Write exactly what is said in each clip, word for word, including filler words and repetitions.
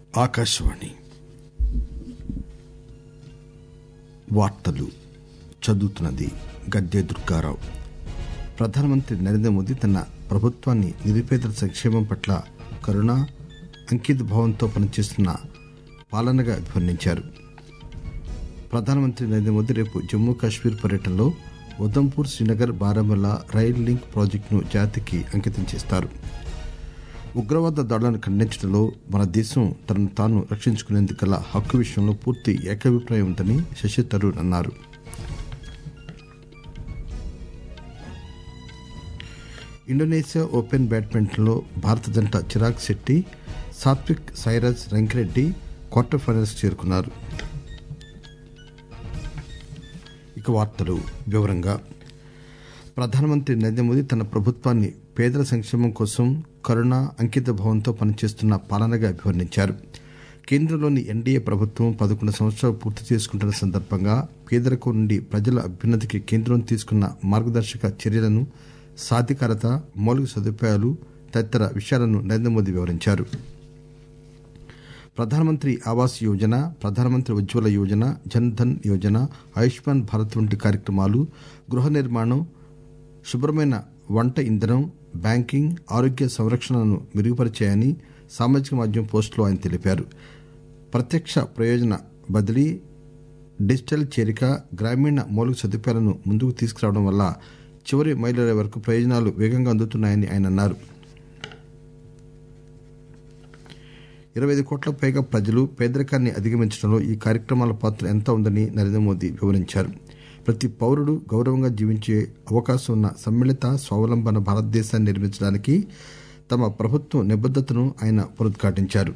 ఆకాశవాణి వార్తలు చదువుతున్నది గద్దె దుర్గారావు. ప్రధానమంత్రి నరేంద్ర మోదీ తన ప్రభుత్వాన్ని నిరుపేదల సంక్షేమం పట్ల కరుణ, అంకిత భావంతో పనిచేస్తున్న పాలనగా అభివర్ణించారు. ప్రధానమంత్రి నరేంద్ర మోదీ రేపు జమ్మూ కాశ్మీర్ పర్యటనలో ఉదంపూర్, శ్రీనగర్, బారాముల్లా రైల్ లింక్ ప్రాజెక్టును జాతికి అంకితం చేస్తారు. ఉగ్రవాద దాడులను ఖండించడంలో మన దేశం తనను తాను రక్షించుకునేందుకు గల హక్కు విషయంలో పూర్తి ఏకాభిప్రాయం ఉందని శశి థరూర్ అన్నారు. ఇండోనేషియా ఓపెన్ బ్యాడ్మింటన్లో భారత జంట చిరాగ్ శెట్టి, సాత్విక్ సాయిరాజ్ రంకిరెడ్డి క్వార్టర్ ఫైనల్స్ చేరుకున్నారు. ఇక వార్తలు వివరంగా. ప్రధానమంత్రి నరేంద్ర మోదీ తన ప్రభుత్వాన్ని పేదల సంక్షేమం కోసం కరుణ, అంకిత భావంతో పనిచేస్తున్న పాలనగా అభివర్ణించారు. కేంద్రంలోని ఎన్డీఏ ప్రభుత్వం పదకొండు సంవత్సరాలు పూర్తి చేసుకుంటున్న సందర్భంగా పేదరికం నుండి ప్రజల అభ్యున్నతికి కేంద్రం తీసుకున్న మార్గదర్శక చర్యలను, సాధికారత, మౌలిక సదుపాయాలు తదితర విషయాలను నరేంద్ర మోదీ వివరించారు. ప్రధానమంత్రి ఆవాస్ యోజన, ప్రధానమంత్రి ఉజ్వల యోజన, జన్ ధన్ యోజన, ఆయుష్మాన్ భారత్ వంటి కార్యక్రమాలు గృహ నిర్మాణం, శుభ్రమైన వంట ఇంధనం, బ్యాంకింగ్, ఆరోగ్య సంరక్షణను మెరుగుపరిచాయని సామాజిక మాధ్యమం పోస్టులో ఆయన తెలిపారు. ప్రత్యక్ష ప్రయోజన బదిలీ, డిజిటల్ చేరిక, గ్రామీణ మౌలిక సదుపాయాలను ముందుకు తీసుకురావడం వల్ల చివరి మైలురాయి వరకు ప్రయోజనాలు వేగంగా అందుతున్నాయని ఆయన అన్నారు. ఇరవై ఐదు కోట్ల పైగా ప్రజలు పేదరికాన్ని అధిగమించడంలో ఈ కార్యక్రమాల పాత్ర ఎంత ఉందని నరేంద్ర మోదీ వివరించారు. ప్రతి పౌరుడు గౌరవంగా జీవించే అవకాశం ఉన్న సమ్మిళిత స్వావలంబన భారతదేశాన్ని నిర్మించడానికి తమ ప్రభుత్వం నిబద్దతను ఆయన పునరుద్ఘాటించారు.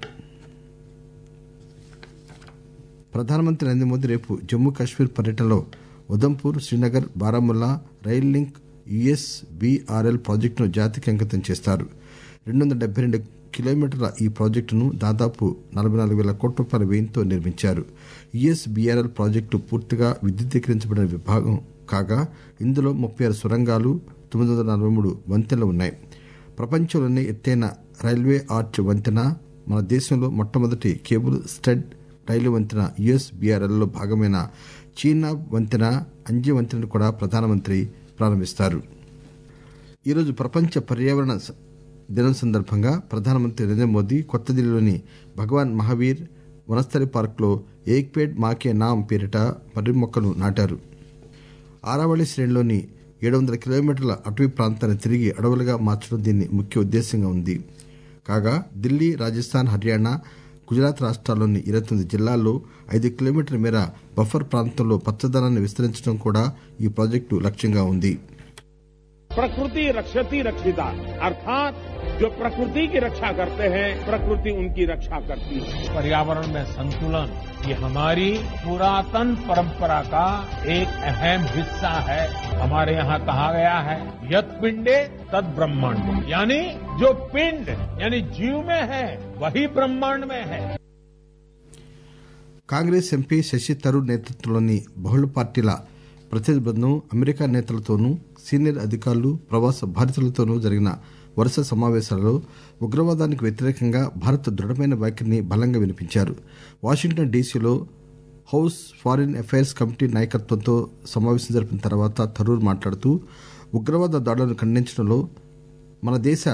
ప్రధానమంత్రి నరేంద్ర మోదీ రేపు జమ్మూ కాశ్మీర్ పర్యటనలో Udhampur, Srinagar, Baramulla rail link USBRL ప్రాజెక్టును జాతికి అంకితం చేస్తారు. రెండు వందల డెబ్బై రెండు కిలోమీటర్ల ఈ ప్రాజెక్టును దాదాపు నలభై నాలుగు వేల కోట్ల రూపాయల వ్యయంతో నిర్మించారు. యుఎస్బిఆర్ఎల్ ప్రాజెక్టు పూర్తిగా విద్యుదీకరించబడిన విభాగం కాగా ఇందులో ముప్పై ఆరు సొరంగాలు, తొమ్మిది వందల నలభై మూడు వంతెనలు ఉన్నాయి. ప్రపంచంలోనే ఎత్తైన రైల్వే ఆర్చ్ వంతెన, మన దేశంలో మొట్టమొదటి కేబుల్ స్టడ్ రైలు వంతెన యుఎస్బిఆర్ఎల్లో భాగమైన చీనాబ్ వంతెన, అంజీ వంతెనను కూడా ప్రధానమంత్రి ప్రారంభిస్తారు. ఈరోజు ప్రపంచ పర్యావరణ దినం సందర్భంగా ప్రధానమంత్రి నరేంద్ర మోదీ కొత్త ఢిల్లీలోని భగవాన్ మహావీర్ వనస్థలి పార్కులో ఏక్ పేడ్ మాకే నామ్ పేరిట మర్రి మొక్కలు నాటారు. ఆరావళి శ్రేణిలోని ఏడు వందల కిలోమీటర్ల అటవీ ప్రాంతాన్ని తిరిగి అడవులుగా మార్చడం దీన్ని ముఖ్య ఉద్దేశంగా ఉంది. కాగా ఢిల్లీ, రాజస్థాన్, హర్యానా, గుజరాత్ రాష్ట్రాల్లోని ఇరవై తొమ్మిది జిల్లాల్లో ఐదు కిలోమీటర్ల మేర బఫర్ ప్రాంతంలో పచ్చదనాన్ని విస్తరించడం కూడా ఈ ప్రాజెక్టు లక్ష్యంగా ఉంది. प्रकृति रक्षति रक्षिता, अर्थात जो प्रकृति की रक्षा करते हैं, प्रकृति उनकी रक्षा करती है. पर्यावरण में संतुलन ये हमारी पुरातन परंपरा का एक अहम हिस्सा है. हमारे यहाँ कहा गया है यत् पिंडे तद ब्रह्मांड, यानी जो पिंड यानी जीव में है वही ब्रह्मांड में है. కాంగ్రెస్ ఎంపీ శశి థరూర్ నేతృత్వంలోని బహుళ పార్టీల ప్రతినిధి బృందం అమెరికా నేతలతోనూ, సీనియర్ అధికారులు, ప్రవాస భారతీయులతోనూ జరిగిన వరుస సమావేశాలలో ఉగ్రవాదానికి వ్యతిరేకంగా భారత్ దృఢమైన వైఖరిని బలంగా వినిపించారు. వాషింగ్టన్ డీసీలో హౌస్ ఫారిన్ అఫైర్స్ కమిటీ నాయకత్వంతో సమావేశం జరిపిన తర్వాత థరూర్ మాట్లాడుతూ ఉగ్రవాద దాడులను ఖండించడంలో మన దేశ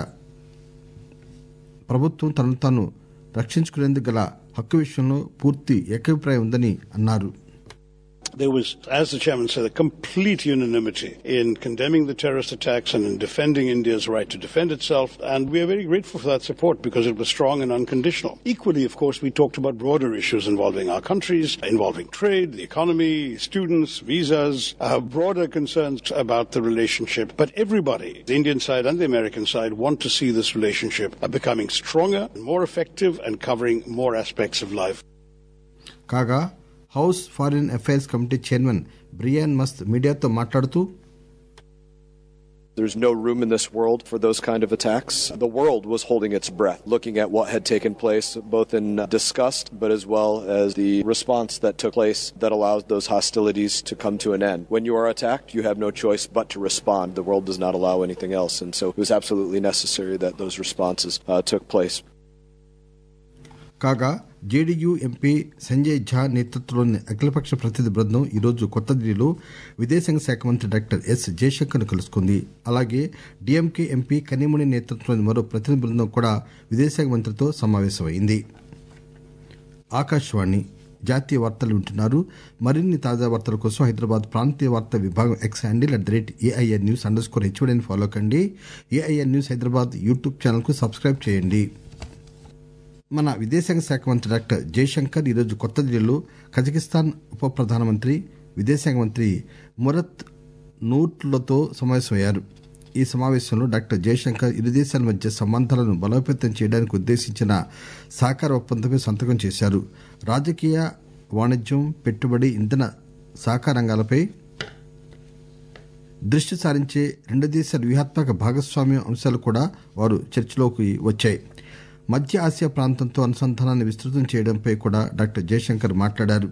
ప్రభుత్వం తనను తాను రక్షించుకునేందుకు గల హక్కు విషయంలో పూర్తి ఏకాభిప్రాయం ఉందని అన్నారు. There was, as the chairman said, a complete unanimity in condemning the terrorist attacks and in defending India's right to defend itself. And we are very grateful for that support because it was strong and unconditional. Equally, of course, we talked about broader issues involving our countries, involving trade, the economy, students, visas, uh, broader concerns about the relationship. But everybody, the Indian side and the American side, want to see this relationship uh, becoming stronger, more effective, and covering more aspects of life. Kaga House Foreign Affairs Committee chairman Brian Mast మీడియాతో మాట్లాడుతూ There's no room in this world for those kind of attacks. The world was holding its breath, looking at what had taken place, both in disgust, but as well as the response that took place that allowed those hostilities to come to an end. When you are attacked, you have no choice but to respond. The world does not allow anything else, and so it was absolutely necessary that those responses uh, took place. కాగా JDU MP Sanjay Jha నేతృత్వంలోని అఖిలపక్ష ప్రతినిధి బృందం ఈరోజు కొత్తదిల్లీలో విదేశాంగ శాఖ మంత్రి doctor yes Jayashankar ను కలుసుకుంది. అలాగే డీఎంకే ఎంపీ కనిమొళి నేతృత్వంలోని మరో ప్రతినిధి బృందం కూడా విదేశాంగ మంత్రితో సమావేశమైంది. ఆకాశవాణి జాతీయ వార్తలు వింటున్నారు. మరిన్ని తాజా వార్తల కోసం హైదరాబాద్ ప్రాంతీయ వార్తా విభాగం X handle at the rate AIR news underscore స్కోర్ హెచ్ఓడిని ఫాలో కండి. AIR news Hyderabad YouTube channel కు సబ్స్క్రైబ్ చేయండి. మన విదేశాంగ శాఖ మంత్రి డాక్టర్ జయశంకర్ ఈరోజు కొత్తదిల్లీలో కజకిస్తాన్ ఉప ప్రధానమంత్రి విదేశాంగ మంత్రి మురత్ నూర్లతో సమావేశమయ్యారు. ఈ సమావేశంలో డాక్టర్ జయశంకర్ ఇరు దేశాల మధ్య సంబంధాలను బలోపేతం చేయడానికి ఉద్దేశించిన సహకార ఒప్పందంపై సంతకం చేశారు. రాజకీయ, వాణిజ్యం, పెట్టుబడి, ఇంధన సహకార రంగాలపై దృష్టి సారించే రెండు దేశాల వ్యూహాత్మక భాగస్వామ్యం అంశాలు కూడా వారు చర్చలోకి వచ్చాయి. మధ్య ఆసియా ప్రాంతంతో అనుసంధానాన్ని విస్తృతం చేయడంపై కూడా డాక్టర్ జయశంకర్ మాట్లాడారు.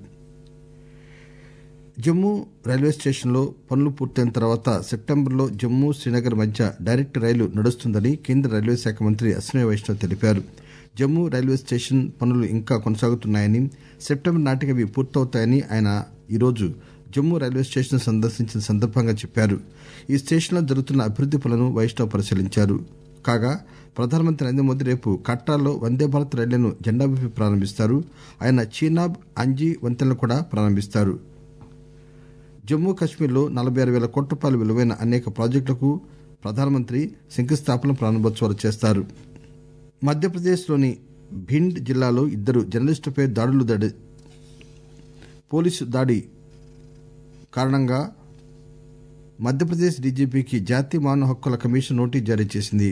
జమ్మూ రైల్వే స్టేషన్లో పనులు పూర్తయిన తర్వాత సెప్టెంబర్లో జమ్మూ శ్రీనగర్ మధ్య డైరెక్ట్ రైలు నడుస్తుందని కేంద్ర రైల్వే శాఖ మంత్రి అశ్విని వైష్ణవ్ తెలిపారు. జమ్మూ రైల్వే స్టేషన్ పనులు ఇంకా కొనసాగుతున్నాయని, సెప్టెంబర్ నాటికి అవి పూర్తవుతాయని ఆయన ఈరోజు జమ్మూ రైల్వే స్టేషన్ సందర్శించిన సందర్భంగా చెప్పారు. ఈ స్టేషన్లో జరుగుతున్న అభివృద్ది పనులను వైష్ణవ్ పరిశీలించారు. కాగా ప్రధానమంత్రి నరేంద్ర మోదీ రేపు కట్రాలో వందే భారత్ రైళ్లను జెండా ఊపి ప్రారంభిస్తారు. ఆయన చీనాబ్, అంజీ వంతెనలు కూడా ప్రారంభిస్తారు. జమ్మూ కశ్మీర్లో నలభై ఆరు వేల కోట్ల రూపాయల విలువైన అనేక ప్రాజెక్టులకు ప్రధానమంత్రి శంకుస్థాపన, ప్రారంభోత్సవాలు చేస్తారు. మధ్యప్రదేశ్లోని భిండ్ జిల్లాలో ఇద్దరు జర్నలిస్టులపై దాడులు దాడి పోలీసు దాడి కారణంగా మధ్యప్రదేశ్ డీజీపీకి జాతీయ మానవ హక్కుల కమిషన్ నోటీసు జారీ చేసింది.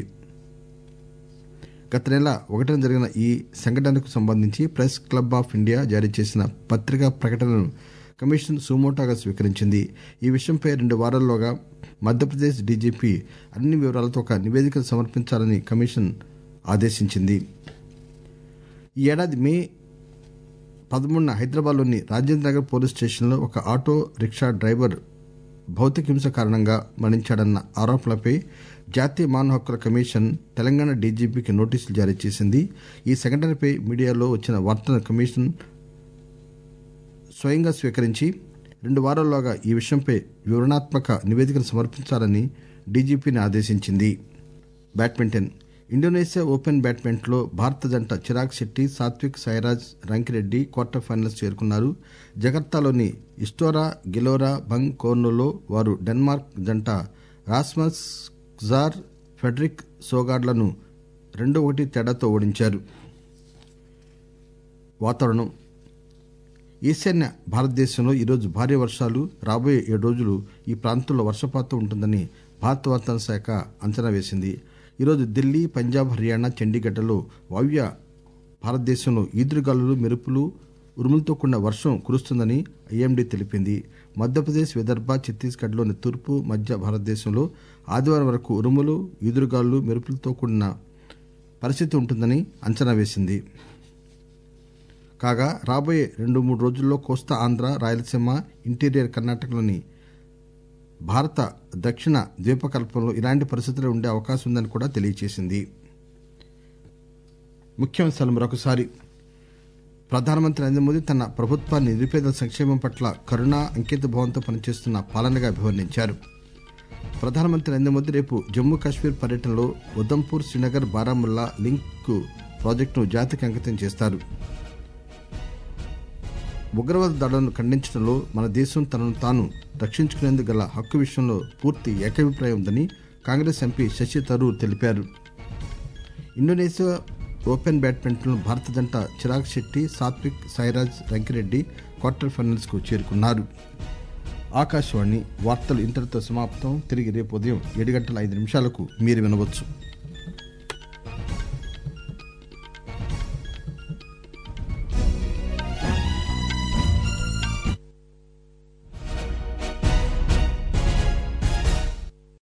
గత నెల ఒకటిన జరిగిన ఈ సంఘటనకు సంబంధించి ప్రెస్ క్లబ్ ఆఫ్ ఇండియా జారీ చేసిన పత్రికా ప్రకటనను కమిషన్ సుమోటోగా స్వీకరించింది. ఈ విషయంపై రెండు వారాల్లోగా మధ్యప్రదేశ్ డీజీపీ అన్ని వివరాలతో ఒక నివేదికను సమర్పించాలని కమిషన్ ఆదేశించింది. ఈ ఏడాది మే పదమూడున హైదరాబాద్లోని రాజేంద్రనగర్ పోలీస్ స్టేషన్లో ఒక ఆటో రిక్షా డ్రైవర్ భౌతిక హింస కారణంగా మరణించాడన్న ఆరోపణలపై జాతీయ మానవ హక్కుల కమిషన్ తెలంగాణ డీజీపీకి నోటీసులు జారీ చేసింది. ఈ సంఘటనపై మీడియాలో వచ్చిన వార్తను కమిషన్ స్వయంగా స్వీకరించి రెండు వారాల్లోగా ఈ విషయంపై వివరణాత్మక నివేదికను సమర్పించాలని డీజీపీని ఆదేశించింది. బ్యాడ్మింటన్. ఇండోనేషియా ఓపెన్ బ్యాడ్మింటన్లో భారత జంట చిరాగ్ శెట్టి, సాత్విక్ సాయిరాజ్ రంకిరెడ్డి క్వార్టర్ ఫైనల్స్ చేరుకున్నారు. జకర్తాలోని ఇస్టోరా గిలోరా బంగ్ కోర్నులో వారు డెన్మార్క్ జంట రాస్మస్ జార్, ఫెడరిక్ సోగార్డ్లను రెండు ఒకటి తేడాతో ఓడించారు. వాతావరణం. ఈశాన్య భారతదేశంలో ఈరోజు భారీ వర్షాలు, రాబోయే ఏడు రోజులు ఈ ప్రాంతంలో వర్షపాతం ఉంటుందని భారత వాతావరణ శాఖ అంచనా వేసింది. ఈరోజు ఢిల్లీ, పంజాబ్, హర్యానా, చండీగఢ్లలో వాయువ్య భారతదేశంలో ఈదురుగాలులు, మెరుపులు, ఉరుములతో కూడిన వర్షం కురుస్తుందని ఐఎండీ తెలిపింది. మధ్యప్రదేశ్, విదర్భ, ఛత్తీస్గఢ్లోని తూర్పు మధ్య భారతదేశంలో ఆదివారం వరకు ఉరుములు, ఈదురుగాలులు, మెరుపులతో కూడిన పరిస్థితి ఉంటుందని అంచనా వేసింది. కాగా రాబోయే రెండు మూడు రోజుల్లో కోస్తా ఆంధ్ర, రాయలసీమ, ఇంటీరియర్ కర్ణాటకలోని భారత దక్షిణ ద్వీపకల్పంలో ఇలాంటి పరిస్థితులు ఉండే అవకాశం ఉందని కూడా తెలియజేసింది. ముఖ్యాంశాలు మరొకసారి. ప్రధానమంత్రి నరేంద్ర మోదీ తన ప్రభుత్వాన్ని నిరుపేదల సంక్షేమం పట్ల కరుణ, అంకిత భావంతో పనిచేస్తున్న పాలనగా అభివర్ణించారు. ప్రధానమంత్రి నరేంద్ర మోదీ రేపు జమ్మూ కాశ్మీర్ పర్యటనలో ఉదంపూర్, శ్రీనగర్, బారాముల్లా లింక్ ప్రాజెక్టును జాతికి అంకితం చేస్తారు. ఉగ్రవాద దాడులను ఖండించడంలో మన దేశం తనను తాను రక్షించుకునేందుకు గల హక్కు విషయంలో పూర్తి ఏకాభిప్రాయం ఉందని కాంగ్రెస్ ఎంపీ శశి థరూర్ తెలిపారు. ఇండోనేషియా ఓపెన్ బ్యాడ్మింటన్ భారత జంట చిరాగ్ శెట్టి, సాత్విక్ సాయిరాజ్ రంకిరెడ్డి క్వార్టర్ ఫైనల్స్ కు చేరుకున్నారు. ఆకాశవాణి వార్తలు ఇంతటితో సమాప్తం. తిరిగి రేపు ఉదయం ఏడు గంటల ఐదు నిమిషాలకు మీరు వినవచ్చు.